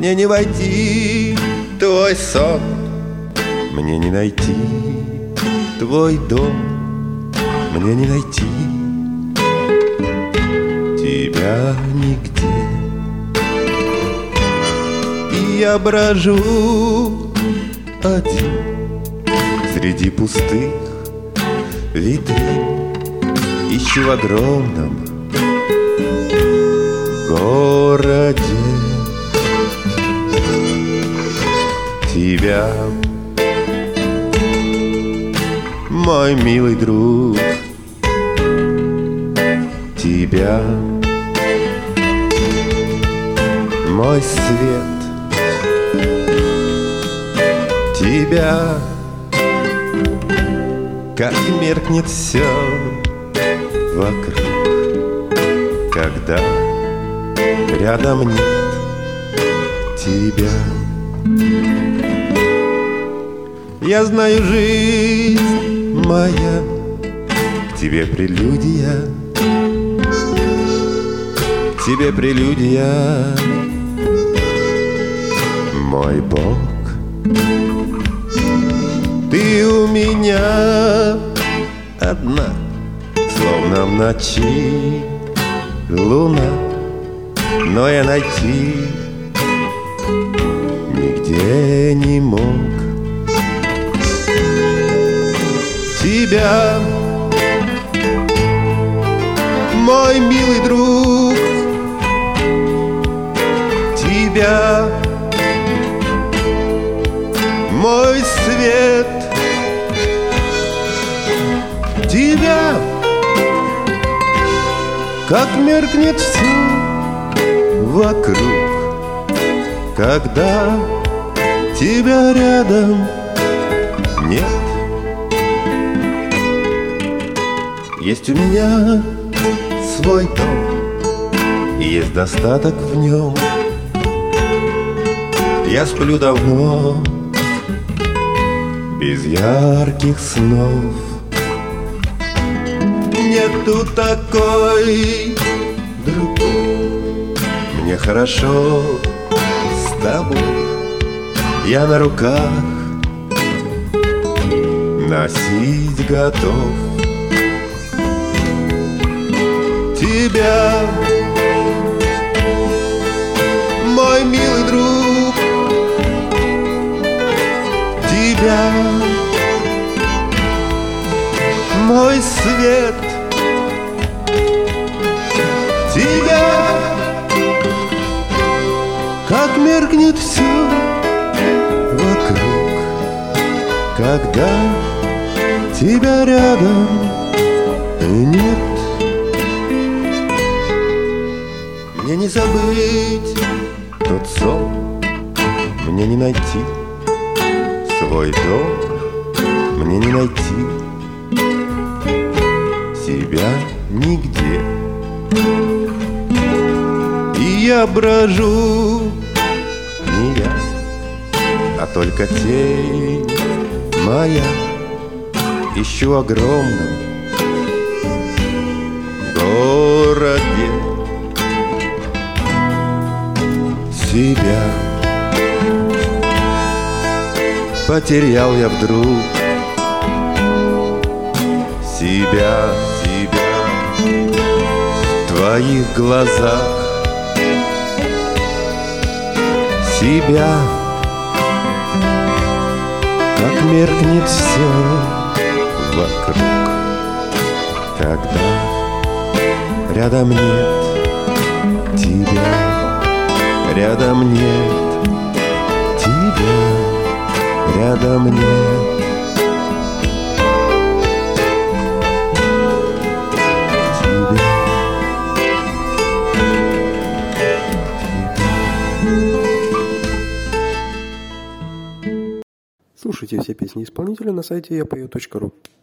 Мне не войти в твой сон, мне не найти твой дом, мне не найти тебя нигде. И я брожу один среди пустых витрин, ищу в огромном городе тебя, мой милый друг, тебя, мой свет, тебя, как меркнет все вокруг, когда рядом нет тебя. Я знаю, жизнь моя к тебе прелюдия, к тебе прелюдия, мой Бог. Ты у меня одна, словно в ночи луна, но я найти нигде не мог тебя, мой милый друг, тебя, мой свет, тебя, как меркнет все вокруг, когда тебя рядом нет. Есть у меня свой дом, и есть достаток в нем. Я сплю давно, без ярких снов. Нету такой другой, мне хорошо с тобой. Я на руках носить готов тебя, мой милый друг, тебя, мой свет, тебя, как меркнет все вокруг, когда тебя рядом нет. Мне не забыть тот сон, мне не найти свой дом, мне не найти себя нигде. И я брожу не я, а только тень моя, ищу в огромном городе себя. Потерял я вдруг себя в твоих глазах, себя, как меркнет все вокруг, когда рядом нет тебя, рядом нет тебя, рядом нет. Слушайте все песни исполнителя на сайте yapою.ru.